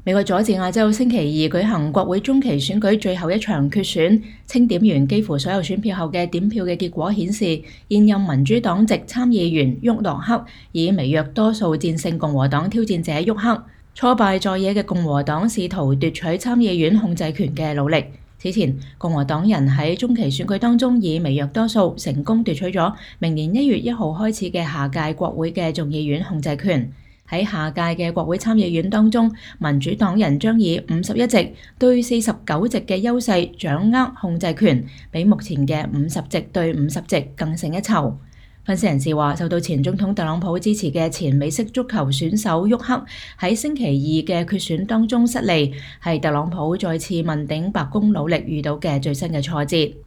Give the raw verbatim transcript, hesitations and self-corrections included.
美國佐治亞州星期二舉行國會中期選舉最後一場決選，清點完幾乎所有選票後嘅點票嘅結果顯示，現任民主黨籍參議員沃諾克以微弱多數戰勝共和黨挑戰者沃克，挫敗在野嘅共和黨試圖奪取參議院控制權嘅努力。此前，共和黨人喺中期選舉當中以微弱多數成功奪取咗明年一月一號開始嘅下屆國會嘅眾議院控制權。喺下屆嘅國會參議院當中，民主黨人將以五十一席對四十九席嘅優勢掌握控制權，比目前嘅五十席對五十席更勝一籌。分析人士話，受到前總統特朗普支持嘅前美式足球選手沃克喺星期二嘅決選當中失利，係特朗普再次問鼎白宮努力遇到嘅最新嘅挫折。